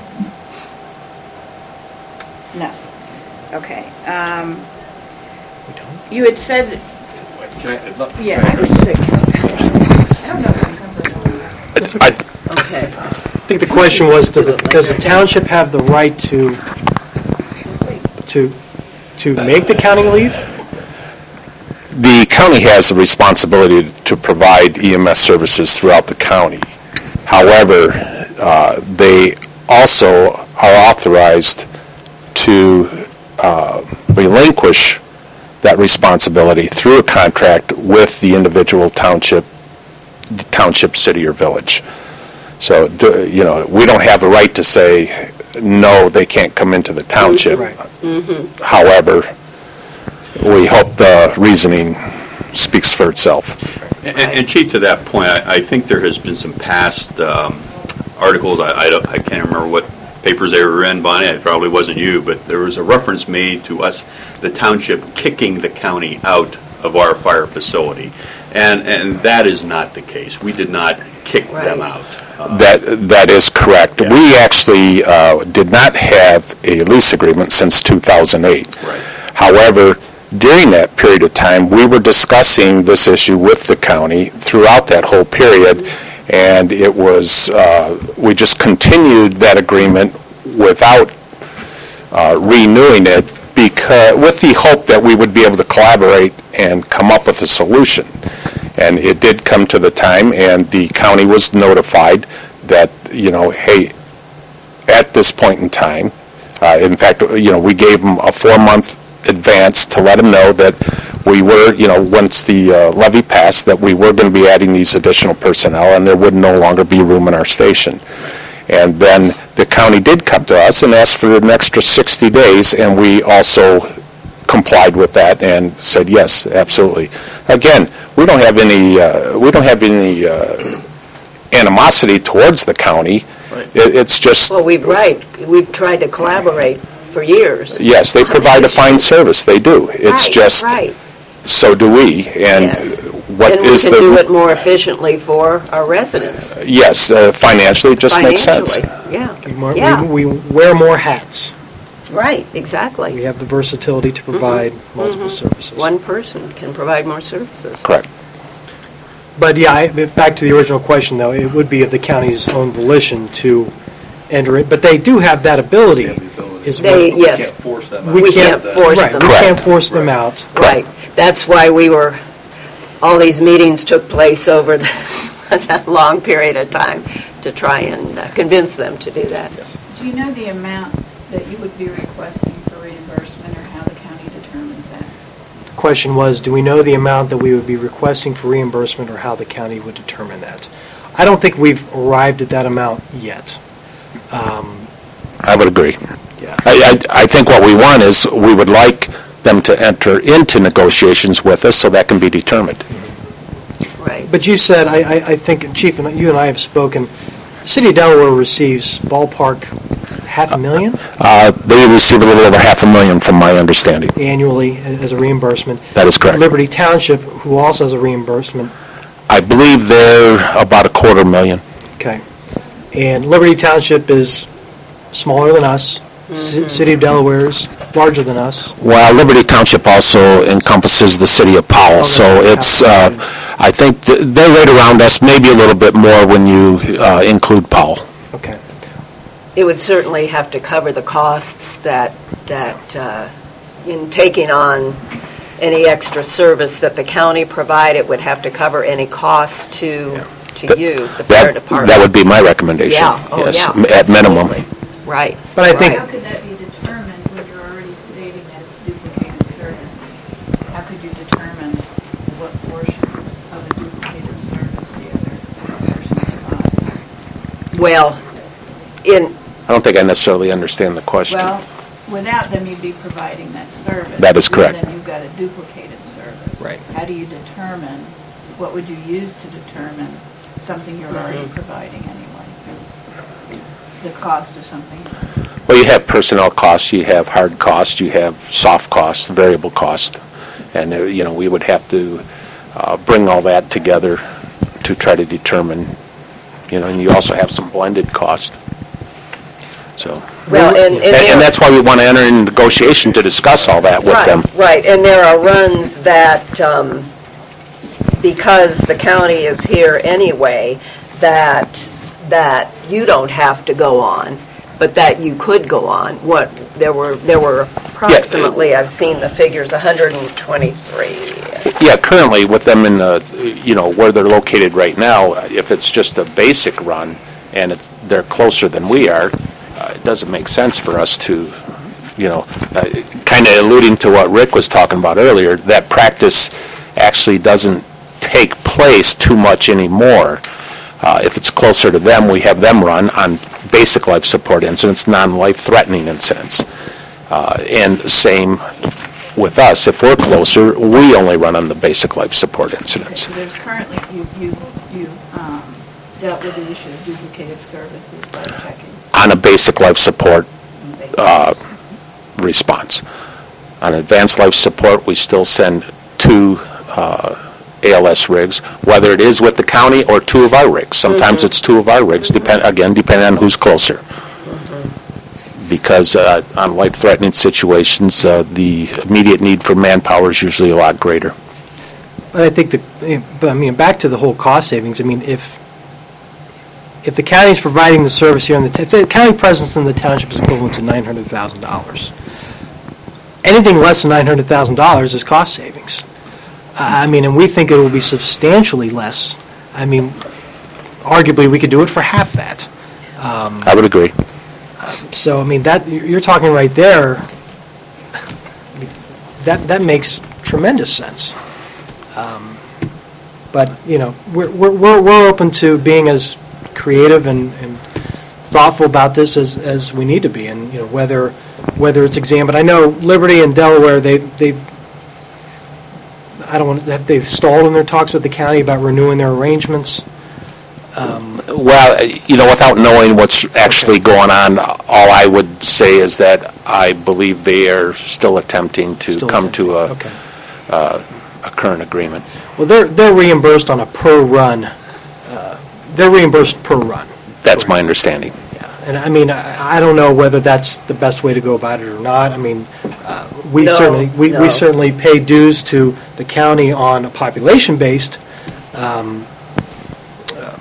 No. Okay. Um, We don't? You had said, yeah, I was sick. I don't know if I'm comfortable. I, Okay. I think the question was, do the- does the township have the right to, to, to make the county leave? the county has the responsibility to provide E M S services throughout the county. However, uh, they also are authorized to uh, relinquish that responsibility through a contract with the individual township, township, city, or village. So, do- you know, we don't have the right to say, no, they can't come into the township. Right. However, we hope the reasoning speaks for itself. And, and Chief, to that point, I, I think there has been some past um, articles, I, I don't, I can't remember what papers they were in, Bonnie, it probably wasn't you, but there was a reference made to us, the township, kicking the county out of our fire facility. And, and that is not the case. We did not kick them Right. out. Uh, That, that is correct. Yeah. We actually uh, did not have a lease agreement since two thousand eight. Right. However, during that period of time, we were discussing this issue with the county throughout that whole period, and it was, uh, we just continued that agreement without uh, renewing it, because, with the hope that we would be able to collaborate and come up with a solution. And it did come to the time, and the county was notified that, you know, hey, at this point in time, uh, in fact, you know, we gave them a four-month advance to let them know that we were, you know, once the uh, levy passed, that we were going to be adding these additional personnel, and there would no longer be room in our station. And then the county did come to us and asked for an extra sixty days, and we also complied with that and said, yes, absolutely. Again, we don't have any, uh, we don't have any uh, animosity towards the county. Right. It, it's just, Well, we've, right, we've tried to collaborate for years. yes, they provide a fine service, they do. It's Right, just, Right. so do we, and Yes. what And we is can do it the, more efficiently for our residents. yes, uh, financially, it just makes sense. Financially, yeah. We more- Yeah. We we wear more hats. Right, We exactly. have the versatility to provide multiple services. One person can provide more services. Correct. But yeah, I- back to the original question, though, it would be of the county's own volition to enter it, but they do have that They ability. have the ability. Is They- But we yes. can't force them. We out. can't That- force Right, them. we can't Correct. force them out. Right. That's why we were, all these meetings took place over the- that long period of time to try and uh, convince them to do that. Do you know the amount that you would be requesting for reimbursement, or how the county determines that? The question was, do we know the amount that we would be requesting for reimbursement or how the county would determine that? I don't think we've arrived at that amount yet. Um, I would agree. Yeah. I, I, I think what we want is, we would like them to enter into negotiations with us so that can be determined. Right. But you said, I, I I think, Chief, and you and I have spoken, the City of Delaware receives ballpark half a million Uh, they receive a little over half a million from my understanding. annually as a reimbursement. That is correct. Liberty Township, who also has a reimbursement, I believe they're about a quarter million. okay. And Liberty Township is smaller than us. C- City of Delaware is larger than us. Well, Liberty Township also encompasses the city of Powell, so it's, uh, I think th- they're right around us, maybe a little bit more when you uh, include Powell. Okay. It would certainly have to cover the costs that, that uh, in taking on any extra service that the county provide, it would have to cover any cost to, to That- you, the fire That department. that would be my recommendation. Yeah, oh, Yes, yeah, at minimum. absolutely. Right. But I think- How could that be determined when you're already stating that it's duplicated services? How could you determine what portion of a duplicated service the other person provides? Well, in, I don't think I necessarily understand the question. Well, without them, you'd be providing that service. That is correct. And then you've got a duplicated service. Right. How do you determine, what would you use to determine something you're already providing anyway? The cost of something. Well, you have personnel costs, you have hard costs, you have soft costs, variable cost. And, uh, you know, we would have to uh, bring all that together to try to determine, you know, and you also have some blended cost. So, well, and... and and that's why we want to enter in negotiation to discuss all that with Right, them. Right, and there are runs that, um, because the county is here anyway, that, that you don't have to go on, but that you could go on. What, there were, there were approximately, I've seen the figures, one hundred twenty-three. Yeah, currently with them in the, you know, where they're located right now, if it's just a basic run and it- they're closer than we are, uh, it doesn't make sense for us to, you know, kind of alluding to what Rick was talking about earlier, that practice actually doesn't take place too much anymore. Uh, If it's closer to them, we have them run on basic life support incidents, non-life-threatening incidents. Uh, And same with us, if we're closer, we only run on the basic life support incidents. So there's currently, you, you, you um, dealt with the issue of duplicated services by checking. On a basic life support and basic- uh, response. On advanced life support, we still send two uh, A L S rigs, whether it is with the county or two of our rigs. Sometimes it's two of our rigs, depend, again, depending on who's closer. Because uh, on life-threatening situations, uh, the immediate need for manpower is usually a lot greater. But I think the, but I mean, back to the whole cost savings, I mean, if, if the county's providing the service here in the, t- if the county presence in the township is equivalent to nine hundred thousand dollars, anything less than nine hundred thousand dollars is cost savings. I I mean, and we think it will be substantially less. I mean, arguably, we could do it for half that. Um, I would agree. So, I mean, that, you're talking right there, that, that makes tremendous sense. Um, But, you know, we're, we're, we're open to being as creative and, and thoughtful about this as, as we need to be, and, you know, whether, whether it's examined. I know Liberty and Delaware, they, they've, I don't want to, they've stalled in their talks with the county about renewing their arrangements. Um, Well, you know, without knowing what's actually going on, all I would say is that I believe they are still attempting to Still come to a, Okay. uh, a current agreement. Well, they're, they're reimbursed on a per run, uh, they're reimbursed per run. That's my understanding. Yeah, and I mean, I, I don't know whether that's the best way to go about it or not. I mean, uh, we No, certainly, we, no. we certainly pay dues to the county on a population-based, um, um,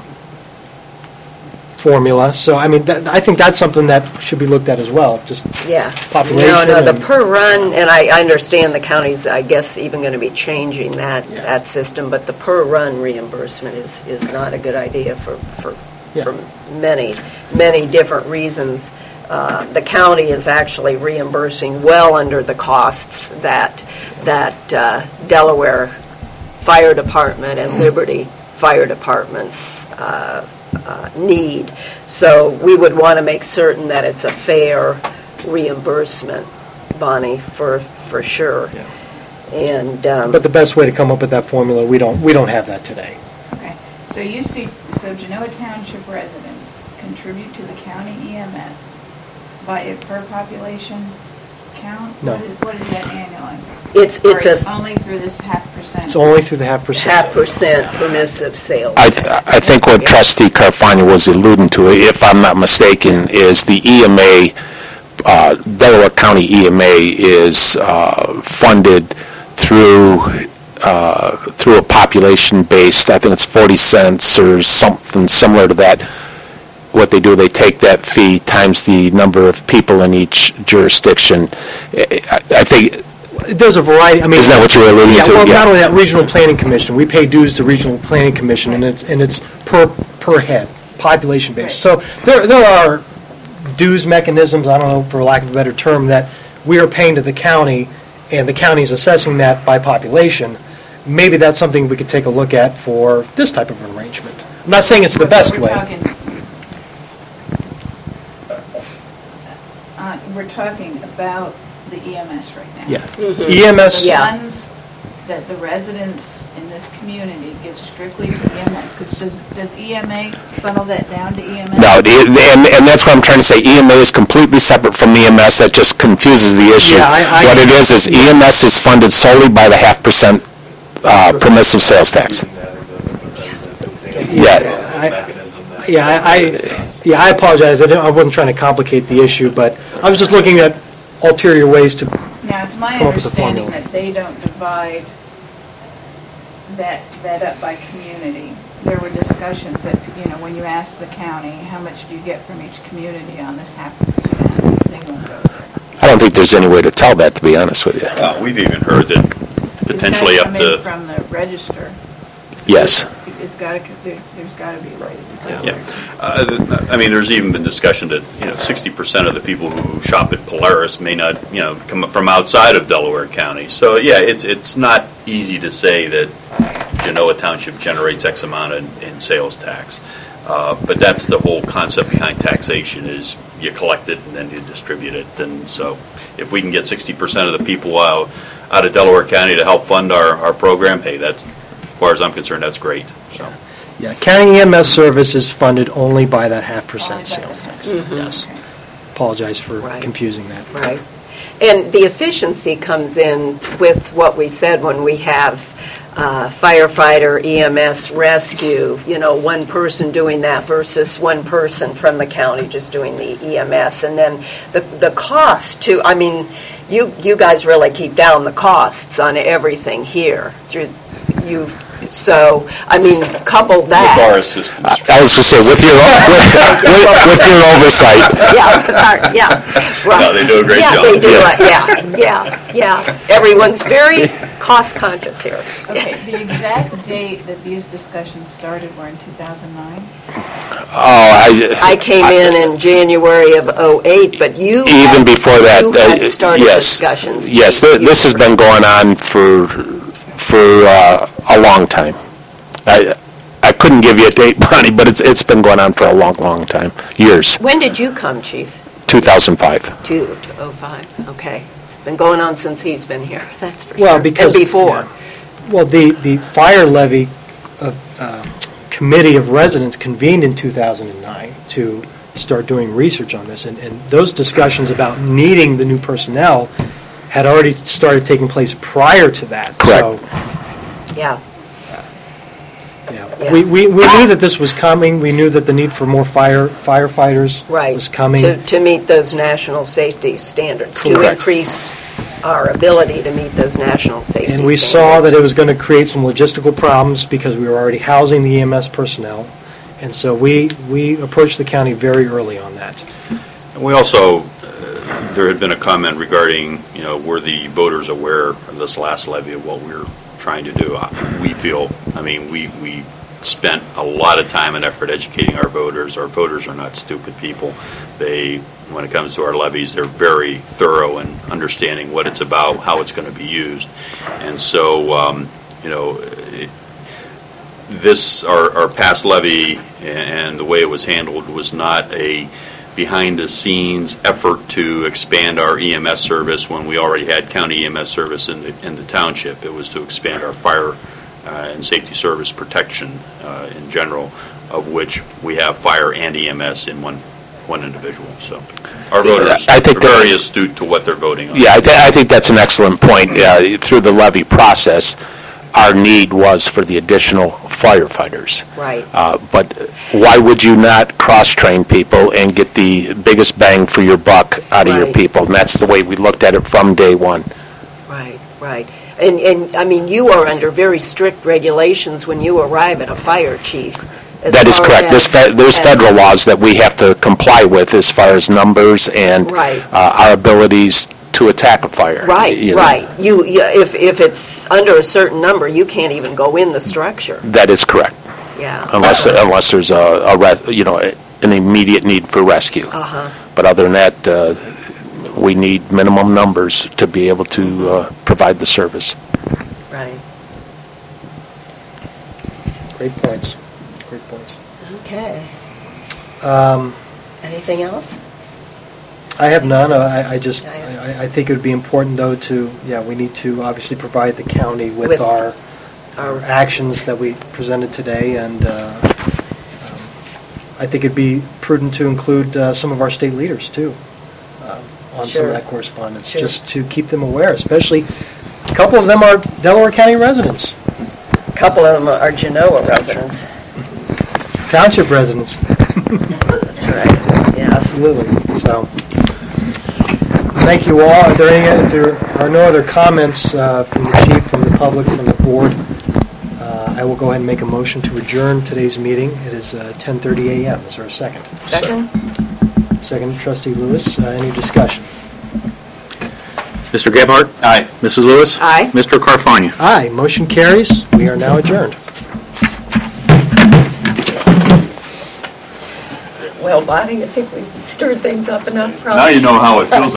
formula, so, I mean, that, I think that's something that should be looked at as well, just Yeah. population. No, no, the and- per run, and I I understand the county's, I guess, even going to be changing that, Yeah. that system, but the per run reimbursement is, is not a good idea for, for, Yeah. for many, many different reasons. Uh, The county is actually reimbursing well under the costs that, that uh, Delaware Fire Department and Liberty Fire Departments uh, uh, need. So we would want to make certain that it's a fair reimbursement, Bonnie, for, for sure. Yeah. And, um, But the best way to come up with that formula, we don't, we don't have that today. Okay, so you see, so Genoa Township residents contribute to the county E M S by a per population count? No. What is, what is that annually? it's, Or it's it's a only through this half percent? It's only through the half percent. half percent permissive sales. I, th- I think what trustee Carfagna was alluding to, if I'm not mistaken, is the E M A, uh, Delaware County E M A is uh, funded through, uh, through a population-based, I think it's forty cents or something similar to that. What they do, they take that fee times the number of people in each jurisdiction. I I think, There's a variety, I mean. Isn't that what you were alluding Yeah, to? well, Yeah. not only that, Regional Planning Commission, we pay dues to Regional Planning Commission, and it's, and it's per, per head, population-based. So there, there are dues mechanisms, I don't know, for lack of a better term, that we are paying to the county, and the county's assessing that by population. Maybe that's something we could take a look at for this type of arrangement. I'm not saying it's the best We're way. talking, uh, we're talking about the E M S right now. Yeah. E M S, The Yeah. funds that the residents in this community give strictly to E M S, 'cause does, does E M A funnel that down to E M S? no, the- and, and that's what I'm trying to say, E M A is completely separate from E M S, that just confuses the issue. Yeah, I- I- What it is, is E M S is funded solely by the half percent uh, permissive sales tax. Yeah. I- yeah, I, I- yeah, I apologize, I didn't, I wasn't trying to complicate the issue, but I was just looking at ulterior ways to, Now, it's my Come up with a understanding formula. that they don't divide that, that up by community. There were discussions that, you know, when you ask the county, how much do you get from each community on this half percent, they won't go there. I don't think there's any way to tell that, to be honest with you. Uh, We've even heard that potentially up It's gotta to, come in from the register. Yes. It's gotta, there, there's gotta be a way to do yeah. that. Uh, th- I mean, there's even been discussion that, you know, sixty percent of the people who shop at Polaris may not, you know, come from outside of Delaware County. So, yeah, it's, it's not easy to say that Genoa Township generates X amount in, in sales tax. Uh, But that's the whole concept behind taxation, is you collect it and then you distribute it. And so if we can get sixty percent of the people out, out of Delaware County to help fund our, our program, hey, that's, as far as I'm concerned, that's great, so. yeah, county E M S service is funded only by that half percent Only by sales that. tax. Yes. Apologize for Right. confusing that. Right. And the efficiency comes in with what we said when we have uh, firefighter, E M S, rescue, you know, one person doing that versus one person from the county just doing the E M S. And then the, the cost to, I mean, you, you guys really keep down the costs on everything here through you. So, I mean, couple With our that. assistance. I was going to say, with your, with, with- with your oversight, Yeah, yeah. Right. No, they do a great Yeah, job. they do Yeah. it, yeah, yeah, yeah. Everyone's very cost conscious here. Okay, the exact date that these discussions started were in two thousand nine? Oh, I... I came in in January of oh eight, but you... Even before that... You had uh, started yes, discussions. Yes, th- this has been going on for, for uh, a long time. I, I couldn't give you a date, Bonnie, but it's, it's been going on for a long, long time, years, When did you come, Chief? two thousand five. Two to oh five, okay. It's been going on since he's been here, that's for sure. Well, because... And before. yeah. Well, the, the fire levy uh, uh, committee of residents convened in two thousand nine to start doing research on this, and, and those discussions about needing the new personnel had already started taking place prior to that. Correct. So, Yeah, yeah. Yeah. We, we, we knew that this was coming. We knew that the need for more fire firefighters right. was coming. To, to meet those national safety standards, to Correct. increase our ability to meet those national safety standards. And we saw that it was going to create some logistical problems because we were already housing the E M S personnel. And so we, we approached the county very early on that. And we also, uh, there had been a comment regarding, you know, were the voters aware of this last levy of what we were trying to do? Uh, We feel, I mean, we, we spent a lot of time and effort educating our voters. Our voters are not stupid people. They, when it comes to our levies, they're very thorough in understanding what it's about, how it's going to be used. And so, um, you know, it, this, our, our past levy and the way it was handled was not a behind-the-scenes effort to expand our E M S service when we already had county E M S service in the, in the township. It was to expand our fire uh, and safety service protection uh, in general, of which we have fire and E M S in one one individual. So our voters I think are very that- astute to what they're voting on. Yeah, I, th- I think that's an excellent point. Uh, through the levy process, our need was for the additional firefighters. Right. Uh, but why would you not cross-train people and get the biggest bang for your buck out of your Right. people? And that's the way we looked at it from day one. Right, right. And, and, I mean, you are under very strict regulations when you arrive at a fire, chief. as That is far correct. There's, as- fe- there's as- federal laws that we have to comply with as far as numbers and Right. uh, our abilities to attack a fire. Right, you know. right. You, you- if, if it's under a certain number, you can't even go in the structure. That is correct, Yeah. unless unless there's a, a res- you know an immediate need for rescue. Uh-huh. But other than that, uh, we need minimum numbers to be able to uh, provide the service. Right. Great points. Great points. Okay. Um, Anything else? I have none. I, I just, Diane? I, I think it would be important, though, to, yeah, we need to obviously provide the county with With our, our- our actions that we presented today, and uh, um, I think it'd be prudent to include uh, some of our state leaders, too, um, on some Sure. of that correspondence, Sure. just to keep them aware, especially, a couple of them are Delaware County residents, A couple of them are Genoa residents. township residents. That's right, yeah. Absolutely. So, thank you all. Are there any, if there are no other comments uh, from the chief, from the public, from the board, uh, I will go ahead and make a motion to adjourn today's meeting. It is uh, ten thirty a.m. Is there a second? Second? Second, Trustee Lewis. Uh, Any discussion? Mister Gebhardt? Aye. Missus Lewis? Aye. Mister Carfagna? Aye. Motion carries. We are now adjourned. Well, Bonnie, I think we stirred things up enough, probably. Now you know how it feels